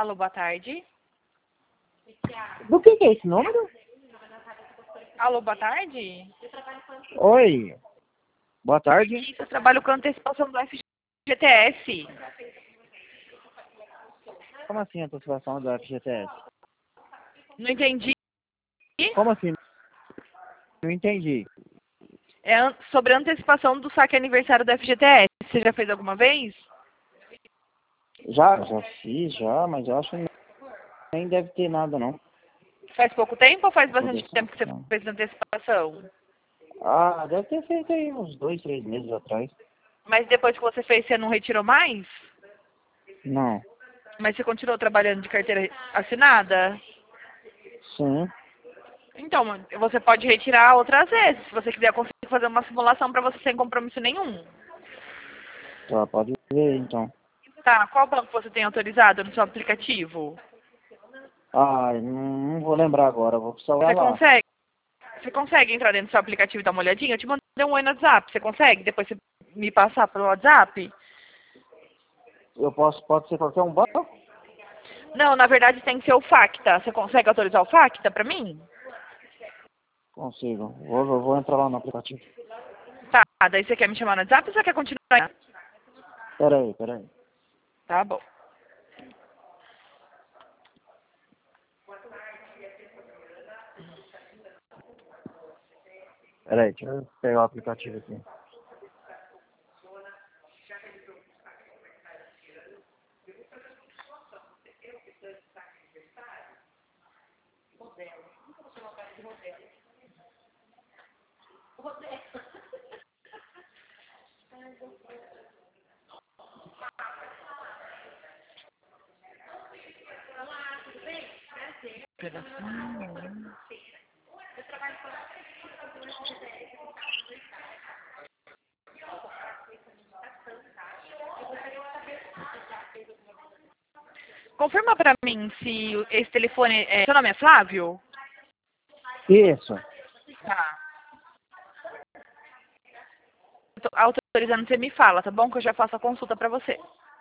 Alô, boa tarde. Do que é esse número? Alô, boa tarde. Oi. Boa tarde. Isso, eu trabalho com antecipação do FGTS. Como assim a antecipação do FGTS? Não entendi. Como assim? Não entendi. É sobre a antecipação do saque aniversário do FGTS. Você já fez alguma vez? Já fiz, mas eu acho que nem deve ter nada, não. Faz pouco tempo ou faz bastante Poder tempo que você não. fez antecipação? Ah, deve ter feito aí uns 2, 3 meses atrás. Mas depois que você fez, você não retirou mais? Não. Mas você continuou trabalhando de carteira assinada? Sim. Então, você pode retirar outras vezes. Se você quiser, eu consigo fazer uma simulação para você sem compromisso nenhum. Tá, pode ver então. Tá, qual banco você tem autorizado no seu aplicativo? Ah, não vou lembrar agora, vou precisar olhar Você lá. consegue? Você consegue entrar dentro do seu aplicativo e dar uma olhadinha? Eu te mandei um oi no WhatsApp. Você consegue? Depois você me passar pelo WhatsApp? Pode ser qualquer um banco? Não, na verdade tem que ser o Facta. Você consegue autorizar o Facta pra mim? Consigo. Vou entrar lá no aplicativo. Tá, daí você quer me chamar no WhatsApp ou você quer continuar? Peraí. Tá bom. Peraí, deixa eu pegar o aplicativo aqui. Confirma pra mim se esse telefone é... Seu nome é Flávio? Isso. Tá. Eu tô autorizando, você me fala, tá bom? Que eu já faço a consulta pra você.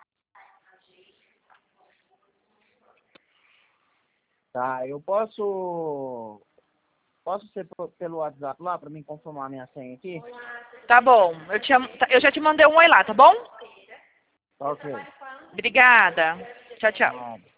Tá, eu posso ser pelo WhatsApp lá pra mim confirmar minha senha aqui? Tá bom. Eu já te mandei um oi lá, tá bom? Tá ok. Obrigada. Tchau, tchau. Nada.